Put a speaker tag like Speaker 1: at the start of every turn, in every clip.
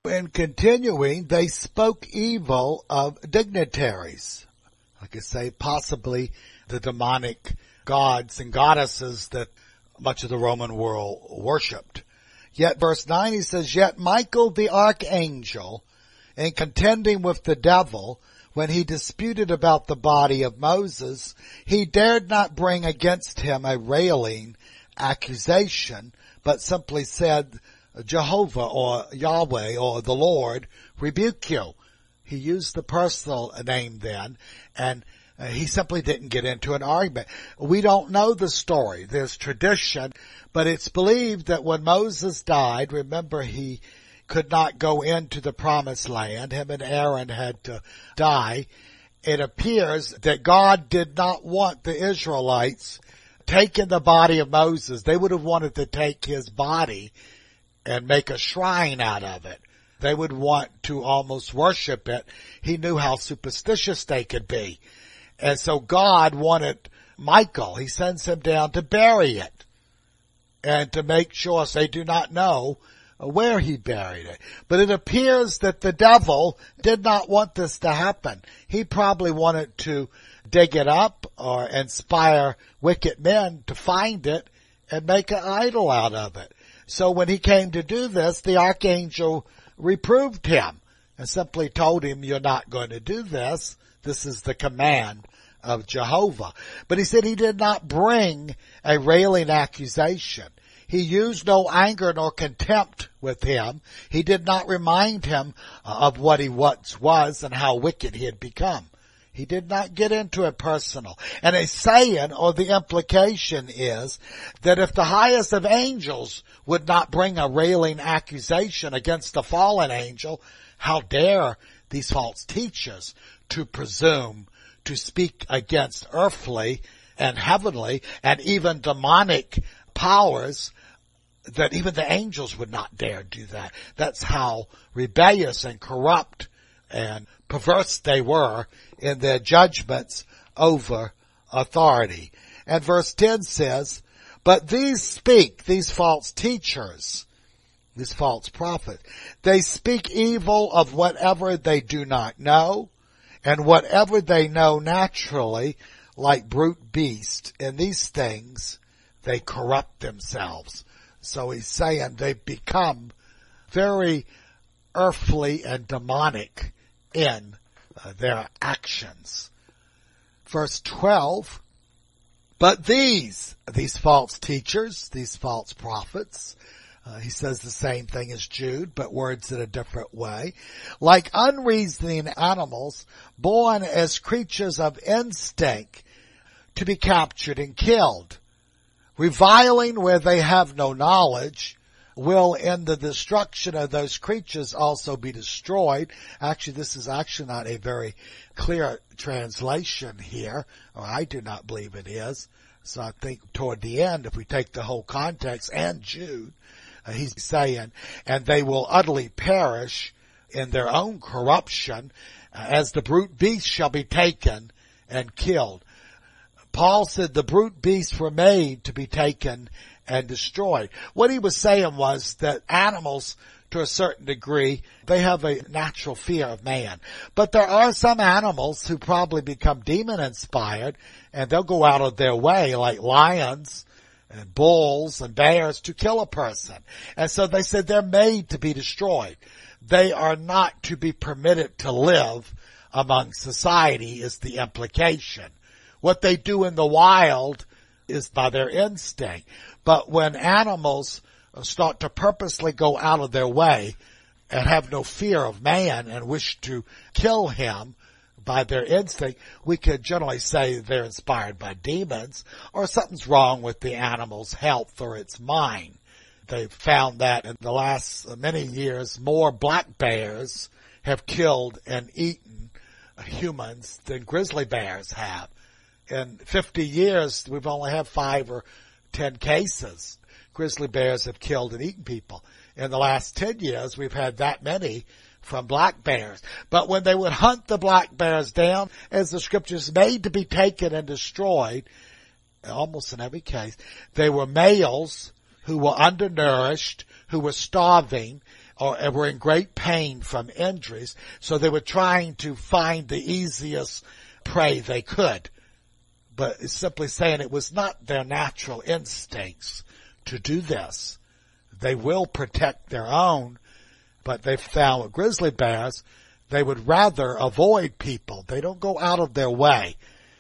Speaker 1: In continuing, they spoke evil of dignitaries. Like I say, possibly the demonic gods and goddesses that much of the Roman world worshipped. Yet verse 9 he says, Yet Michael the archangel, in contending with the devil, when he disputed about the body of Moses, he dared not bring against him a railing accusation, but simply said, Jehovah or Yahweh or the Lord rebuke you. He used the personal name then, and he simply didn't get into an argument. We don't know the story. There's tradition, but it's believed that when Moses died, remember he could not go into the promised land. Him and Aaron had to die. It appears that God did not want the Israelites taking the body of Moses. They would have wanted to take his body and make a shrine out of it. They would want to almost worship it. He knew how superstitious they could be. And so God wanted Michael. He sends him down to bury it and to make sure they do not know where he buried it. But it appears that the devil did not want this to happen. He probably wanted to dig it up or inspire wicked men to find it and make an idol out of it. So when he came to do this, the archangel reproved him and simply told him, you're not going to do this. This is the command of Jehovah. But he said he did not bring a railing accusation. He used no anger nor contempt with him. He did not remind him of what he once was and how wicked he had become. He did not get into it personal. And a saying, or the implication is, that if the highest of angels would not bring a railing accusation against a fallen angel, how dare these false teachers to presume to speak against earthly and heavenly and even demonic powers, that even the angels would not dare do that. That's how rebellious and corrupt and perverse they were in their judgments over authority. And verse 10 says, But these speak, these false teachers, these false prophets, they speak evil of whatever they do not know, and whatever they know naturally, like brute beasts. In these things, they corrupt themselves. So he's saying they've become very earthly and demonic in their actions. Verse 12, But these false teachers, these false prophets, he says the same thing as Jude, but words in a different way, like unreasoning animals, born as creatures of instinct, to be captured and killed, reviling where they have no knowledge, will in the destruction of those creatures also be destroyed. Actually, this is actually not a very clear translation here, or I do not believe it is. So I think toward the end, if we take the whole context and Jude, he's saying, and they will utterly perish in their own corruption, as the brute beasts shall be taken and killed. Paul said the brute beasts were made to be taken and destroyed. What he was saying was that animals, to a certain degree, they have a natural fear of man. But there are some animals who probably become demon-inspired, and they'll go out of their way, like lions and bulls and bears, to kill a person. And so they said they're made to be destroyed. They are not to be permitted to live among society, is the implication. What they do in the wild is by their instinct. But when animals start to purposely go out of their way and have no fear of man and wish to kill him by their instinct, we could generally say they're inspired by demons, or something's wrong with the animal's health or its mind. They've found that in the last many years, more black bears have killed and eaten humans than grizzly bears have. In 50 years, we've only had 5 or 10 cases. Grizzly bears have killed and eaten people. In the last 10 years, we've had that many from black bears. But when they would hunt the black bears down, as the scriptures made to be taken and destroyed, almost in every case, they were males who were undernourished, who were starving. or were in great pain from injuries, so they were trying to find the easiest prey they could. But it's simply saying it was not their natural instincts to do this. They will protect their own, but they found with grizzly bears, they would rather avoid people. They don't go out of their way.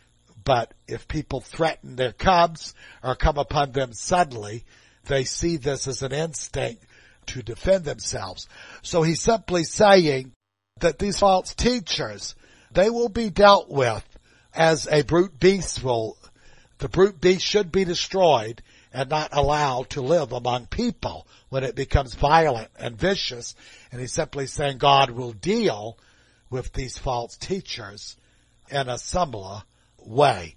Speaker 1: But if people threaten their cubs or come upon them suddenly, they see this as an instinct to defend themselves. So he's simply saying that these false teachers, they will be dealt with as a brute beast will. The brute beast should be destroyed and not allowed to live among people when it becomes violent and vicious. And he's simply saying God will deal with these false teachers in a similar way.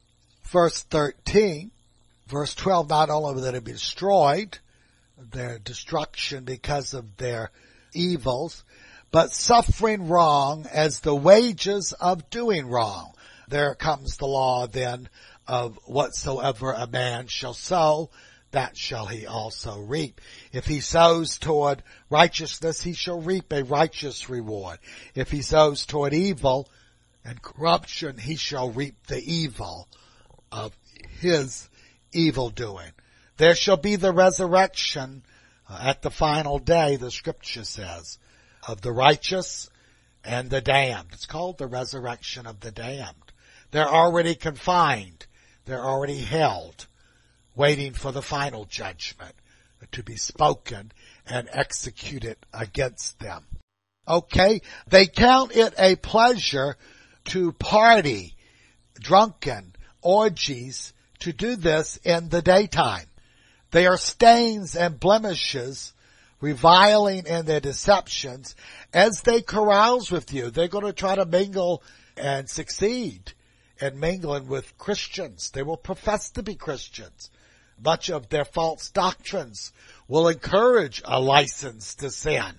Speaker 1: Verse 13, verse 12, not only will they be destroyed, their destruction because of their evils, but suffering wrong as the wages of doing wrong. There comes the law then of whatsoever a man shall sow, that shall he also reap. If he sows toward righteousness, he shall reap a righteous reward. If he sows toward evil and corruption, he shall reap the evil of his evil doing. There shall be the resurrection at the final day, the scripture says, of the righteous and the damned. It's called the resurrection of the damned. They're already confined. They're already held, waiting for the final judgment to be spoken and executed against them. Okay, they count it a pleasure to party, drunken, orgies, to do this in the daytime. They are stains and blemishes, reviling in their deceptions. As they carouse with you, they're going to try to mingle and succeed in mingling with Christians. They will profess to be Christians. Much of their false doctrines will encourage a license to sin,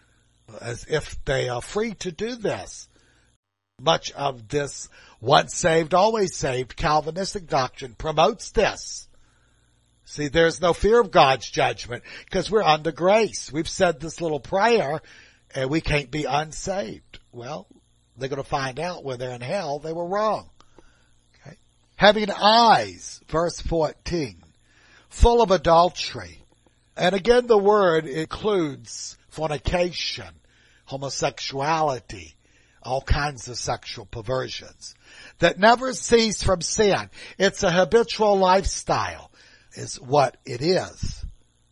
Speaker 1: as if they are free to do this. Much of this once saved, always saved Calvinistic doctrine promotes this. See, there's no fear of God's judgment because we're under grace. We've said this little prayer and we can't be unsaved. Well, they're going to find out when they're in hell they were wrong. Okay. Having eyes, verse 14, full of adultery. And again, the word includes fornication, homosexuality, all kinds of sexual perversions that never cease from sin. It's a habitual lifestyle is what it is.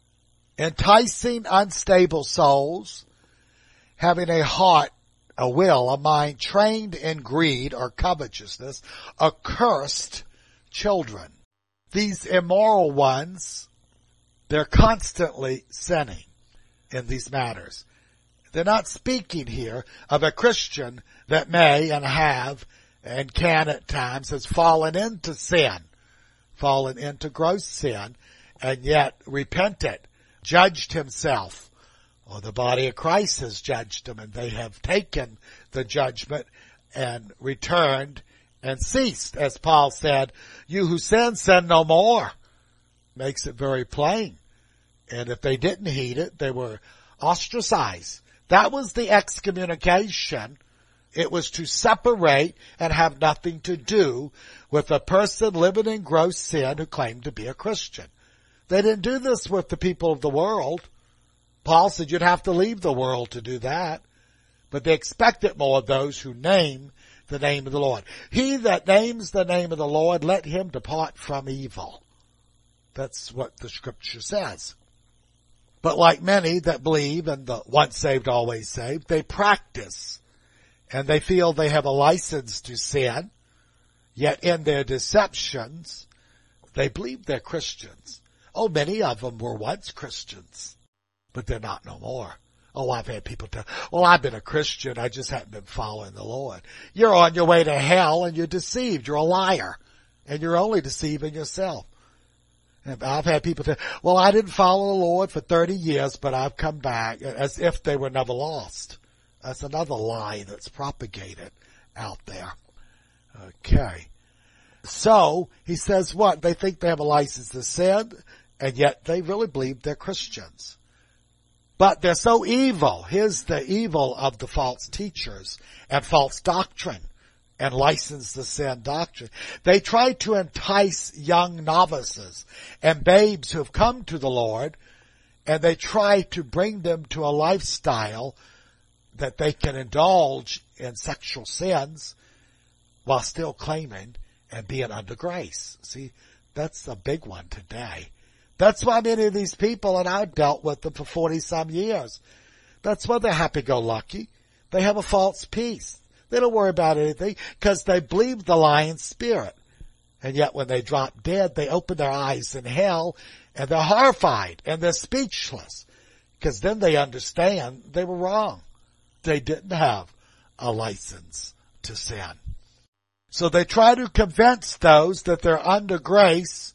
Speaker 1: Enticing unstable souls, having a heart, a will, a mind trained in greed or covetousness, accursed children. These immoral ones, they're constantly sinning in these matters. They're not speaking here of a Christian that may and have and can at times has fallen into sin, fallen into gross sin, and yet repented, judged himself, or the body of Christ has judged him, and they have taken the judgment and returned and ceased. As Paul said, you who sin, sin no more. Makes it very plain. And if they didn't heed it, they were ostracized. That was the excommunication. It was to separate and have nothing to do with a person living in gross sin who claimed to be a Christian. They didn't do this with the people of the world. Paul said you'd have to leave the world to do that. But they expected more of those who name the name of the Lord. He that names the name of the Lord, let him depart from evil. That's what the scripture says. But like many that believe in the once saved, always saved, they practice. And they feel they have a license to sin, yet in their deceptions, they believe they're Christians. Oh, many of them were once Christians, but they're not no more. Oh, I've had people tell, well, I've been a Christian, I just haven't been following the Lord. You're on your way to hell and you're deceived. You're a liar, and you're only deceiving yourself. And I've had people say, well, I didn't follow the Lord for 30 years, but I've come back, as if they were never lost. That's another lie that's propagated out there. Okay. So, he says what? They think they have a license to sin, and yet they really believe they're Christians. But they're so evil. Here's the evil of the false teachers and false doctrine and license to sin doctrine. They try to entice young novices and babes who have come to the Lord, and they try to bring them to a lifestyle that they can indulge in sexual sins while still claiming and being under grace. See, that's a big one today. That's why many of these people, and I've dealt with them for 40-some years, that's why they're happy-go-lucky. They have a false peace. They don't worry about anything because they believe the lying spirit. And yet when they drop dead, they open their eyes in hell and they're horrified and they're speechless because then they understand they were wrong. They didn't have a license to sin. So they try to convince those that they're under grace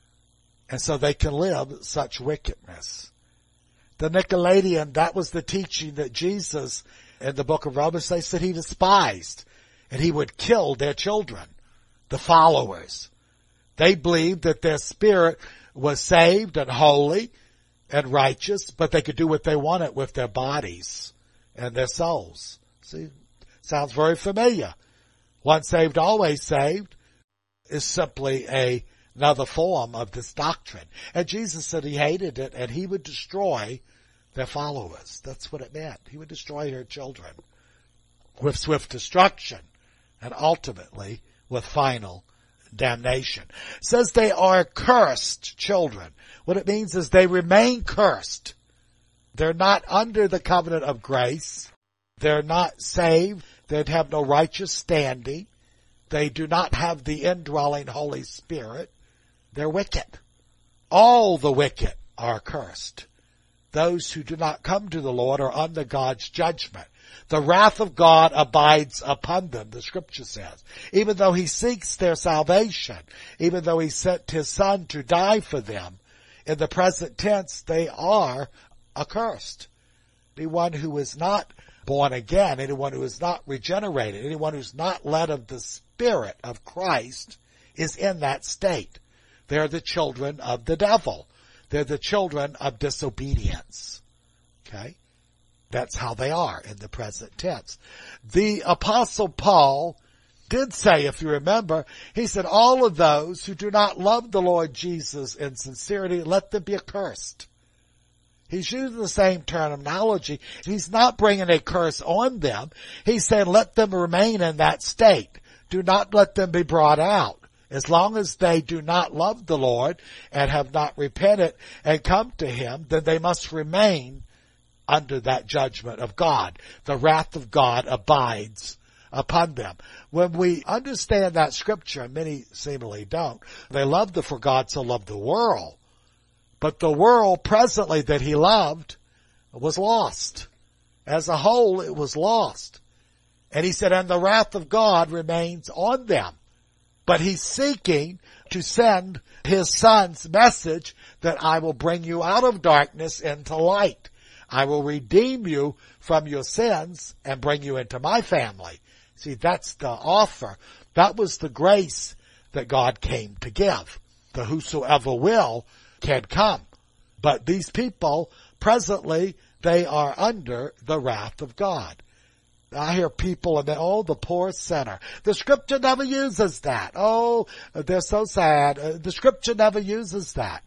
Speaker 1: and so they can live such wickedness. The Nicolaitans, that was the teaching that Jesus in the book of Romans, they said he despised, and he would kill their children, the followers. They believed that their spirit was saved and holy and righteous, but they could do what they wanted with their bodies and their souls. See, sounds very familiar. Once saved, always saved is simply another form of this doctrine. And Jesus said he hated it and he would destroy their followers. That's what it meant. He would destroy their children with swift destruction and ultimately with final damnation. It says they are cursed children. What it means is they remain cursed. They're not under the covenant of grace. They're not saved. They have no righteous standing. They do not have the indwelling Holy Spirit. They're wicked. All the wicked are cursed. Those who do not come to the Lord are under God's judgment. The wrath of God abides upon them, the scripture says. Even though he seeks their salvation, even though he sent his son to die for them, in the present tense, they are accursed. Anyone who is not born again, anyone who is not regenerated, anyone who's not led of the Spirit of Christ is in that state. They're the children of the devil. They're the children of disobedience. Okay? That's how they are in the present tense. The Apostle Paul did say, if you remember, he said, all of those who do not love the Lord Jesus in sincerity, let them be accursed. He's using the same terminology. He's not bringing a curse on them. He's saying, let them remain in that state. Do not let them be brought out. As long as they do not love the Lord and have not repented and come to him, then they must remain under that judgment of God. The wrath of God abides upon them. When we understand that scripture, and many seemingly don't, they love the for God so loved the world. But the world presently that he loved was lost. As a whole, it was lost. And he said, and the wrath of God remains on them. But he's seeking to send his son's message that I will bring you out of darkness into light. I will redeem you from your sins and bring you into my family. See, that's the offer. That was the grace that God came to give. The whosoever will can come. But these people, presently, they are under the wrath of God. I hear people and the poor sinner. The scripture never uses that. Oh, they're so sad. The scripture never uses that.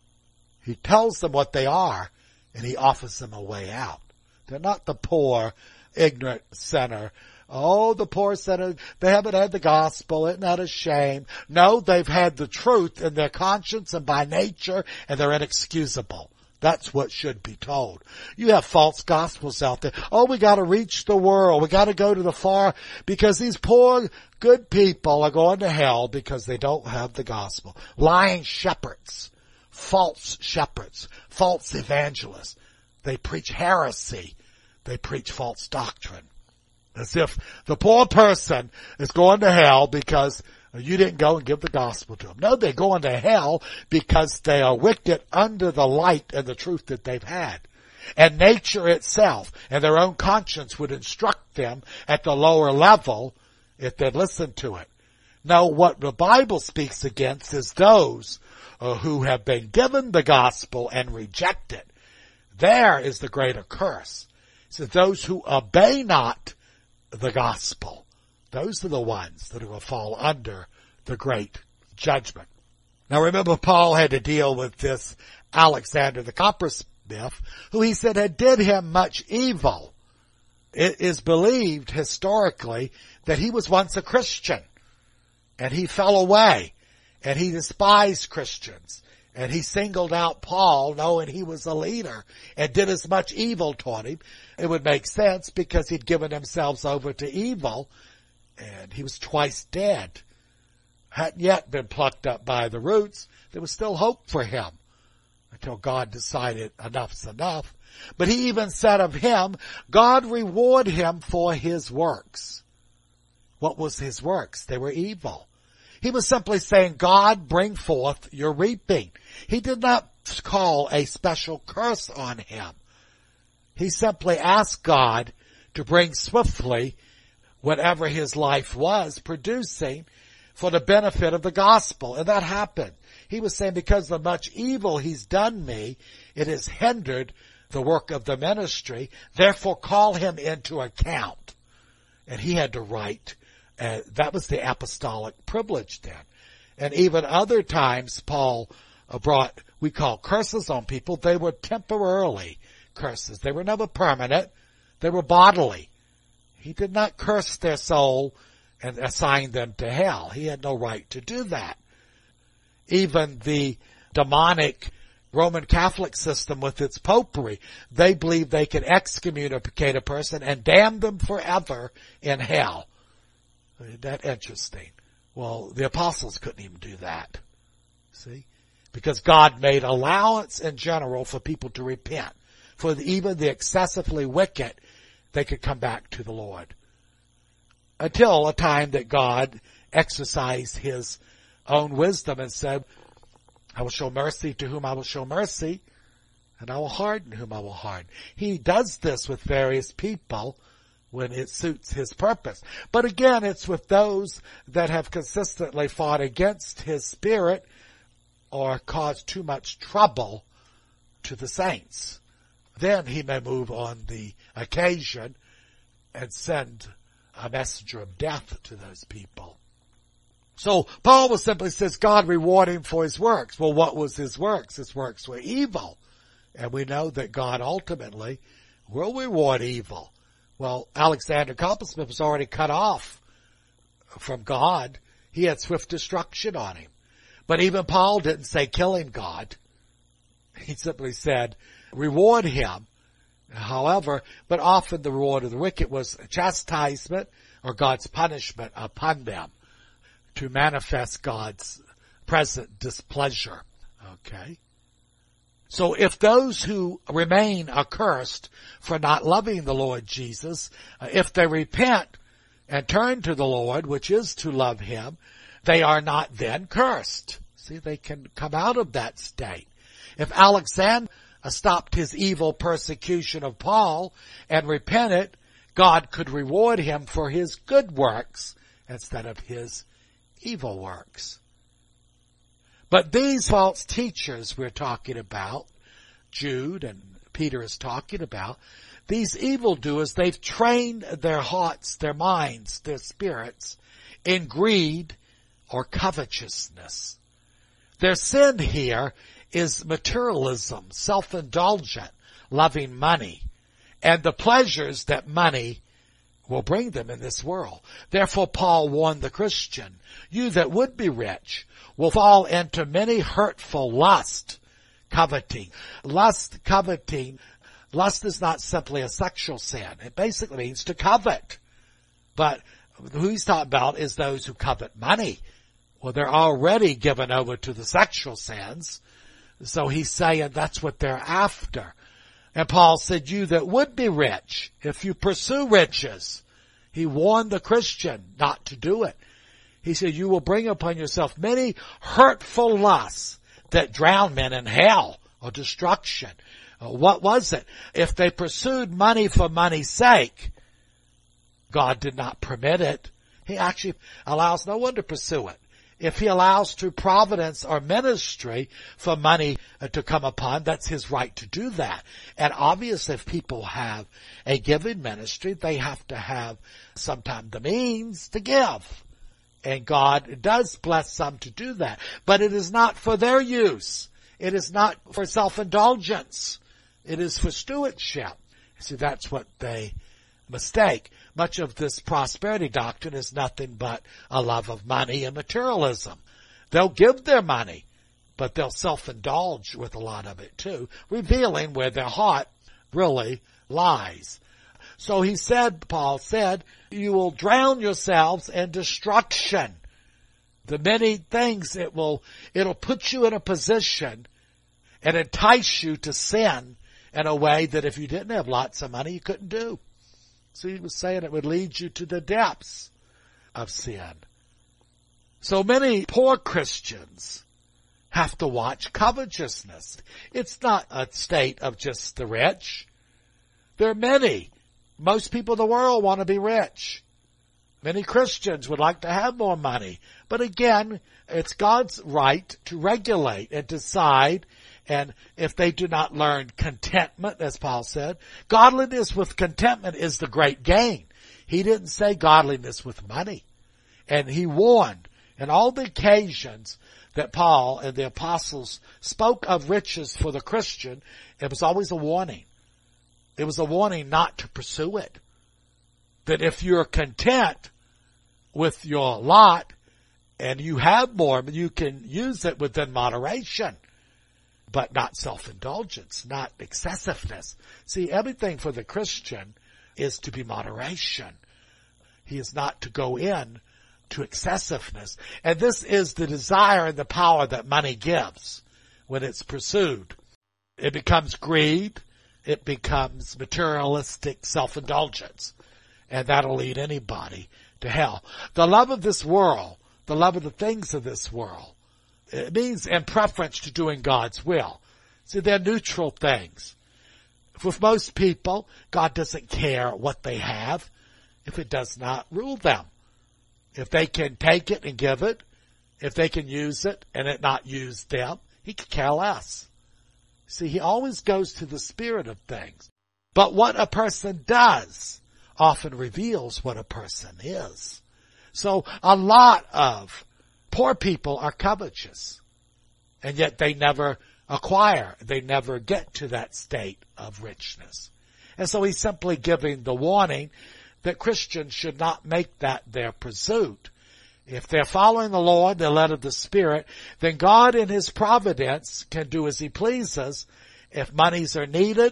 Speaker 1: He tells them what they are, and he offers them a way out. They're not the poor, ignorant sinner. Oh, the poor sinner, they haven't had the gospel. Isn't that a shame? No, they've had the truth in their conscience and by nature, and they're inexcusable. That's what should be told. You have false gospels out there. Oh, we got to reach the world. We got to go to the far, because these poor, good people are going to hell because they don't have the gospel. Lying shepherds, false evangelists. They preach heresy. They preach false doctrine. As if the poor person is going to hell because you didn't go and give the gospel to them. No, they're going to hell because they are wicked under the light and the truth that they've had. And nature itself and their own conscience would instruct them at the lower level if they'd listen to it. Now, what the Bible speaks against is those who have been given the gospel and reject it. There is the greater curse. So those who obey not the gospel, those are the ones that will fall under the great judgment. Now remember, Paul had to deal with this Alexander the coppersmith, who he said had did him much evil. It is believed historically that he was once a Christian, and he fell away, and he despised Christians, and he singled out Paul, knowing he was a leader, and did as much evil toward him. It would make sense because he'd given himself over to evil, and he was twice dead. Hadn't yet been plucked up by the roots. There was still hope for him until God decided enough's enough. But he even said of him, God reward him for his works. What was his works? They were evil. He was simply saying, God, bring forth your reaping. He did not call a special curse on him. He simply asked God to bring swiftly whatever his life was producing for the benefit of the gospel. And that happened. He was saying, because of much evil he's done me, it has hindered the work of the ministry. Therefore, call him into account. And he had to write. That was the apostolic privilege then. And even other times, Paul brought, we call curses on people. They were temporarily curses. They were never permanent. They were bodily. He did not curse their soul and assign them to hell. He had no right to do that. Even the demonic Roman Catholic system with its popery, they believe they can excommunicate a person and damn them forever in hell. Isn't that interesting? Well, the apostles couldn't even do that. See? Because God made allowance in general for people to repent. For even the excessively wicked, they could come back to the Lord. Until a time that God exercised his own wisdom and said, I will show mercy to whom I will show mercy, and I will harden whom I will harden. He does this with various people when it suits his purpose. But again, it's with those that have consistently fought against his spirit or caused too much trouble to the saints. Then he may move on the occasion and send a messenger of death to those people. So Paul was simply says, God reward him for his works. Well, what was his works? His works were evil. And we know that God ultimately will reward evil. Well, Alexander Coppersmith was already cut off from God. He had swift destruction on him. But even Paul didn't say, kill him, God. He simply said, reward him. However, but often the reward of the wicked was chastisement or God's punishment upon them to manifest God's present displeasure. Okay? So if those who remain accursed for not loving the Lord Jesus, if they repent and turn to the Lord, which is to love him, they are not then cursed. See, they can come out of that state. If Alexander stopped his evil persecution of Paul and repented, God could reward him for his good works instead of his evil works. But these false teachers we're talking about, Jude and Peter is talking about, these evildoers, they've trained their hearts, their minds, their spirits in greed or covetousness. Their sin here is materialism, self-indulgent, loving money, and the pleasures that money will bring them in this world. Therefore, Paul warned the Christian, you that would be rich will fall into many hurtful lust, coveting. Lust is not simply a sexual sin. It basically means to covet. But who he's talking about is those who covet money. Well, they're already given over to the sexual sins. So he's saying that's what they're after. And Paul said, you that would be rich, if you pursue riches, he warned the Christian not to do it. He said, you will bring upon yourself many hurtful lusts that drown men in hell or destruction. What was it? If they pursued money for money's sake, God did not permit it. He actually allows no one to pursue it. If he allows through providence or ministry for money to come upon, that's his right to do that. And obviously if people have a giving ministry, they have to have sometimes the means to give. And God does bless some to do that. But it is not for their use. It is not for self-indulgence. It is for stewardship. See, that's what they mistake. Much of this prosperity doctrine is nothing but a love of money and materialism. They'll give their money, but they'll self-indulge with a lot of it too, revealing where their heart really lies. So he said, Paul said, you will drown yourselves in destruction. The many things it'll put you in a position and entice you to sin in a way that if you didn't have lots of money, you couldn't do. So he was saying it would lead you to the depths of sin. So many poor Christians have to watch covetousness. It's not a state of just the rich. There are many. Most people in the world want to be rich. Many Christians would like to have more money. But again, it's God's right to regulate and decide. And if they do not learn contentment, as Paul said, godliness with contentment is the great gain. He didn't say godliness with money. And he warned in all the occasions that Paul and the apostles spoke of riches for the Christian, it was always a warning. It was a warning not to pursue it. That if you're content with your lot and you have more, you can use it within moderation. But not self-indulgence, not excessiveness. See, everything for the Christian is to be moderation. He is not to go in to excessiveness. And this is the desire and the power that money gives when it's pursued. It becomes greed. It becomes materialistic self-indulgence. And that'll lead anybody to hell. The love of this world, the love of the things of this world, it means in preference to doing God's will. See, they're neutral things. With most people, God doesn't care what they have if it does not rule them. If they can take it and give it, if they can use it and it not use them, he could care less. See, he always goes to the spirit of things. But what a person does often reveals what a person is. So a lot of poor people are covetous, and yet they never acquire, they never get to that state of richness. And so he's simply giving the warning that Christians should not make that their pursuit. If they're following the Lord, they're led of the Spirit, then God in his providence can do as he pleases if monies are needed,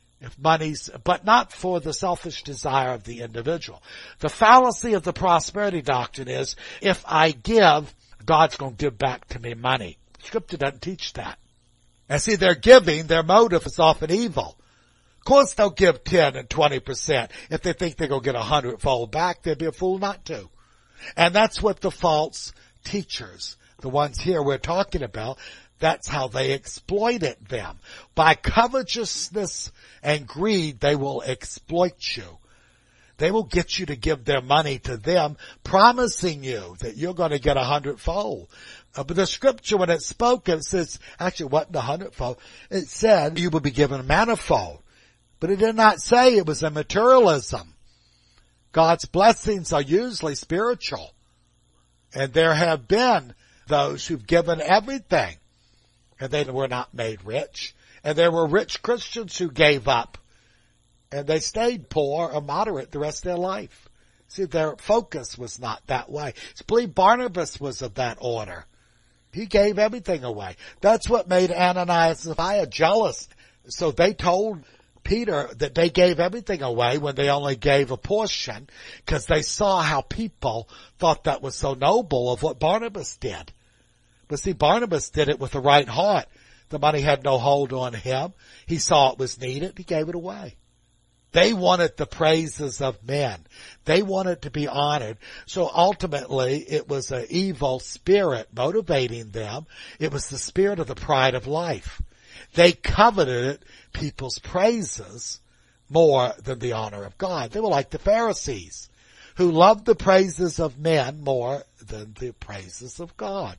Speaker 1: but not for the selfish desire of the individual. The fallacy of the prosperity doctrine is, if I give, God's going to give back to me money. Scripture doesn't teach that. And see, their giving, their motive is often evil. Of course they'll give 10 and 20%. If they think they're going to get 100-fold back, they'd be a fool not to. And that's what the false teachers, the ones here we're talking about, that's how they exploited them. By covetousness and greed, they will exploit you. They will get you to give their money to them, promising you that you're going to get 100-fold. But the scripture, when it spoke, it says, actually, it wasn't 100-fold. It said you will be given a manifold. But it did not say it was a materialism. God's blessings are usually spiritual. And there have been those who've given everything, and they were not made rich. And there were rich Christians who gave up, and they stayed poor or moderate the rest of their life. See, their focus was not that way. I believe Barnabas was of that order. He gave everything away. That's what made Ananias and Sapphira jealous. So they told Peter that they gave everything away when they only gave a portion, because they saw how people thought that was so noble of what Barnabas did. But see, Barnabas did it with the right heart. The money had no hold on him. He saw it was needed. He gave it away. They wanted the praises of men. They wanted to be honored. So ultimately, it was an evil spirit motivating them. It was the spirit of the pride of life. They coveted people's praises more than the honor of God. They were like the Pharisees, who love the praises of men more than the praises of God.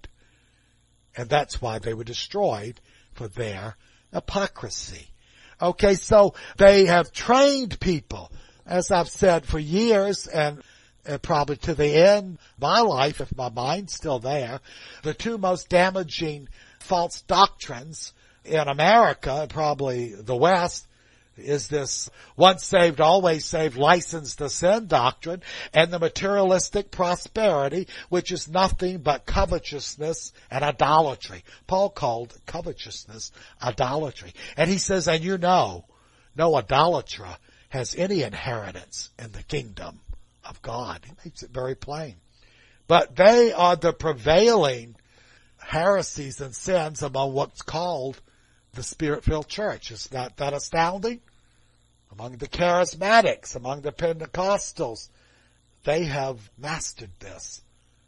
Speaker 1: And that's why they were destroyed, for their hypocrisy. Okay, so they have trained people, as I've said, for years, and probably to the end of my life, if my mind's still there. The two most damaging false doctrines in America, and probably the West, is this once saved, always saved, license to sin doctrine, and the materialistic prosperity, which is nothing but covetousness and idolatry. Paul called covetousness idolatry. And he says, and you know, no idolater has any inheritance in the kingdom of God. He makes it very plain. But they are the prevailing heresies and sins among what's called the Spirit-filled church. Is not that astounding? Among the charismatics, among the Pentecostals, they have mastered this.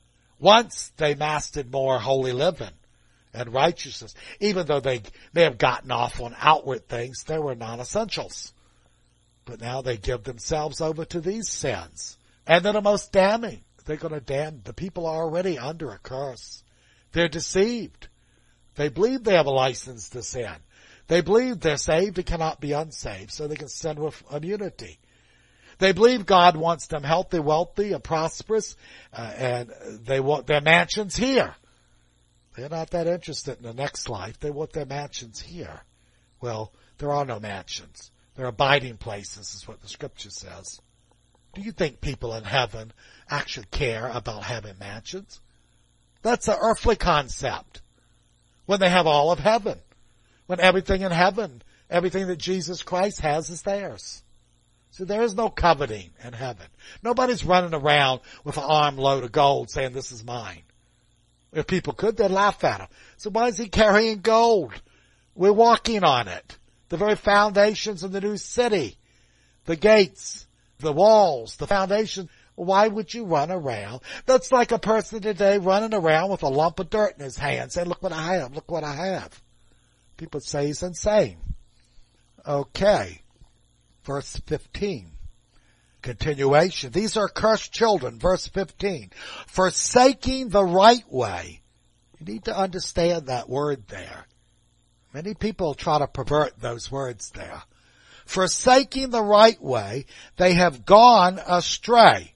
Speaker 1: Once they mastered more holy living and righteousness. Even though they may have gotten off on outward things, they were non-essentials. But now they give themselves over to these sins. And they're the most damning. They're going to damn. The people are already under a curse. They're deceived. They believe they have a license to sin. They believe they're saved and cannot be unsaved, so they can sin with immunity. They believe God wants them healthy, wealthy, and prosperous, and they want their mansions here. They're not that interested in the next life. They want their mansions here. Well, there are no mansions. They're abiding places, is what the Scripture says. Do you think people in heaven actually care about having mansions? That's an earthly concept. When they have all of heaven. When everything in heaven, everything that Jesus Christ has is theirs. So there is no coveting in heaven. Nobody's running around with an armload of gold saying, this is mine. If people could, they'd laugh at him. So why is he carrying gold? We're walking on it. The very foundations of the new city. The gates, the walls, the foundations. Why would you run around? That's like a person today running around with a lump of dirt in his hand saying, look what I have, look what I have. People say he's insane. Okay. Verse 15. Continuation. These are cursed children. Verse 15. Forsaking the right way. You need to understand that word there. Many people try to pervert those words there. Forsaking the right way, they have gone astray.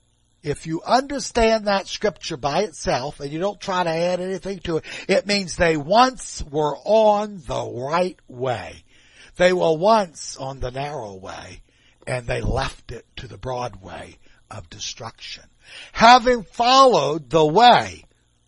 Speaker 1: If you understand that scripture by itself and you don't try to add anything to it, it means they once were on the right way. They were once on the narrow way and they left it to the broad way of destruction. Having followed the way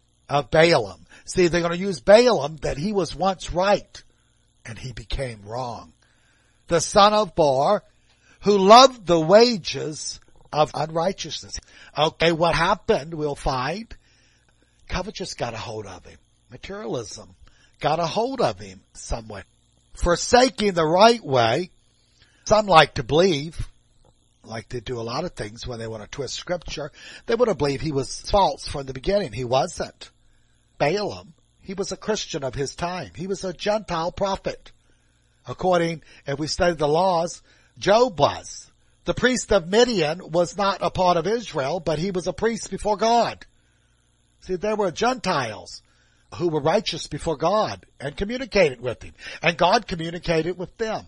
Speaker 1: of Balaam. See, they're going to use Balaam that he was once right and he became wrong. The son of Bor, who loved the wages of unrighteousness. Okay, what happened, we'll find, covetous got a hold of him. Materialism got a hold of him somewhat. Forsaking the right way, some like to believe, like they do a lot of things when they want to twist scripture, they want to believe he was false from the beginning. He wasn't. Balaam, he was a Christian of his time. He was a Gentile prophet. According, if we study the laws, Job was. The priest of Midian was not a part of Israel, but he was a priest before God. See, there were Gentiles who were righteous before God and communicated with him. And God communicated with them.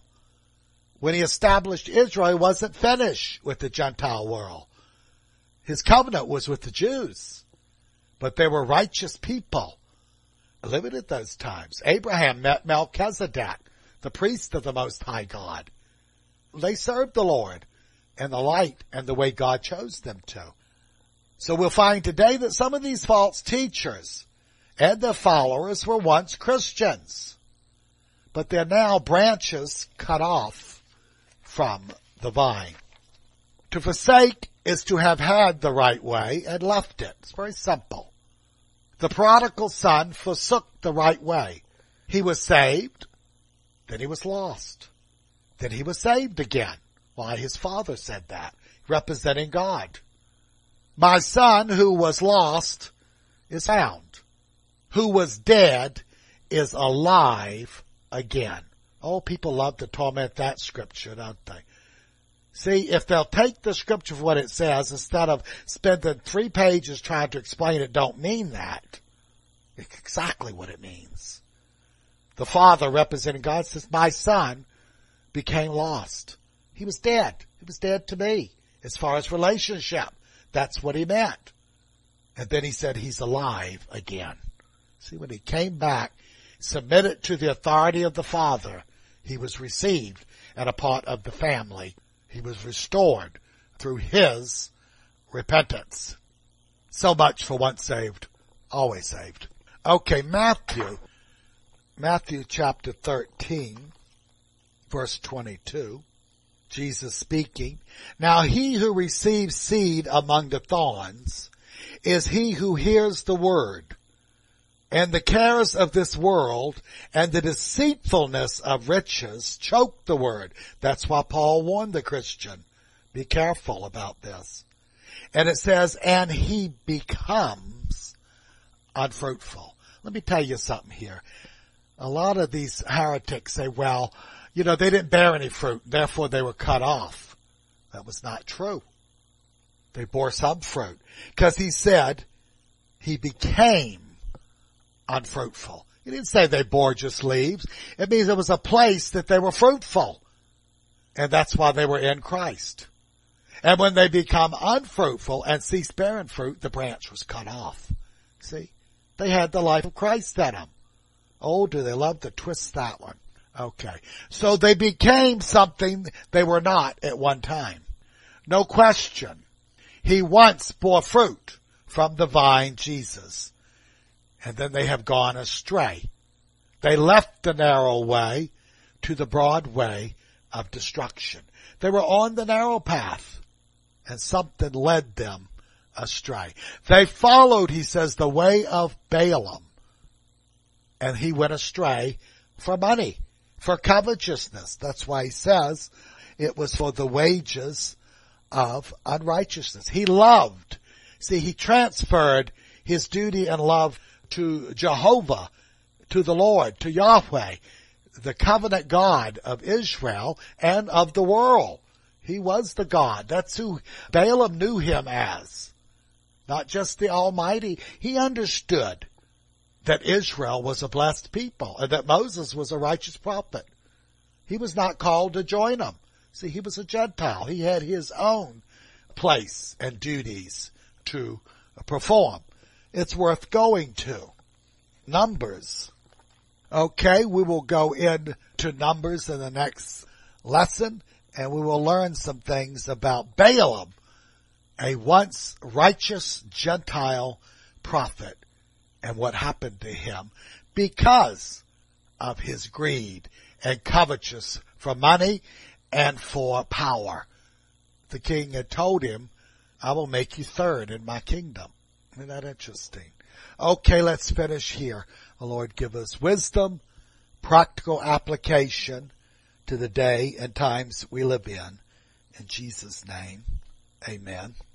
Speaker 1: When he established Israel, he wasn't finished with the Gentile world. His covenant was with the Jews. But they were righteous people living at those times. Abraham met Melchizedek, the priest of the Most High God. They served the Lord and the light and the way God chose them to. So we'll find today that some of these false teachers and their followers were once Christians, but they're now branches cut off from the vine. To forsake is to have had the right way and left it. It's very simple. The prodigal son forsook the right way. He was saved, then he was lost. Then he was saved again. Why, his father said that, representing God. My son who was lost is found. Who was dead is alive again. Oh, people love to torment that scripture, don't they? See, if they'll take the scripture for what it says, instead of spending 3 pages trying to explain it, don't mean that. It's exactly what it means. The Father, representing God, says, my Son became lost. He was dead. He was dead to me. As far as relationship, that's what he meant. And then he said he's alive again. See, when he came back, submitted to the authority of the Father, he was received and a part of the family. He was restored through his repentance. So much for once saved, always saved. Okay, Matthew chapter 13, verse 22. Jesus speaking. Now he who receives seed among the thorns is he who hears the word, and the cares of this world and the deceitfulness of riches choke the word. That's why Paul warned the Christian, be careful about this. And it says, and he becomes unfruitful. Let me tell you something here. A lot of these heretics say, well, they didn't bear any fruit, therefore they were cut off. That was not true. They bore some fruit. Because he said he became unfruitful. He didn't say they bore just leaves. It means there was a place that they were fruitful. And that's why they were in Christ. And when they become unfruitful and cease bearing fruit, the branch was cut off. See? They had the life of Christ in them. Oh, do they love to twist that one. Okay. So they became something they were not at one time. No question. He once bore fruit from the vine, Jesus. And then they have gone astray. They left the narrow way to the broad way of destruction. They were on the narrow path, and something led them astray. They followed, he says, the way of Balaam. And he went astray for money, for covetousness. That's why he says it was for the wages of unrighteousness. He loved. See, he transferred his duty and love to Jehovah, to the Lord, to Yahweh, the covenant God of Israel and of the world. He was the God. That's who Balaam knew him as. Not just the Almighty. He understood that Israel was a blessed people and that Moses was a righteous prophet. He was not called to join them. See, he was a Gentile. He had his own place and duties to perform. It's worth going to. Numbers. Okay, we will go into Numbers in the next lesson, and we will learn some things about Balaam, a once righteous Gentile prophet, and what happened to him because of his greed and covetous for money and for power. The king had told him, I will make you third in my kingdom. Isn't that interesting? Okay, let's finish here. The Lord give us wisdom, practical application to the day and times we live in. In Jesus' name, amen.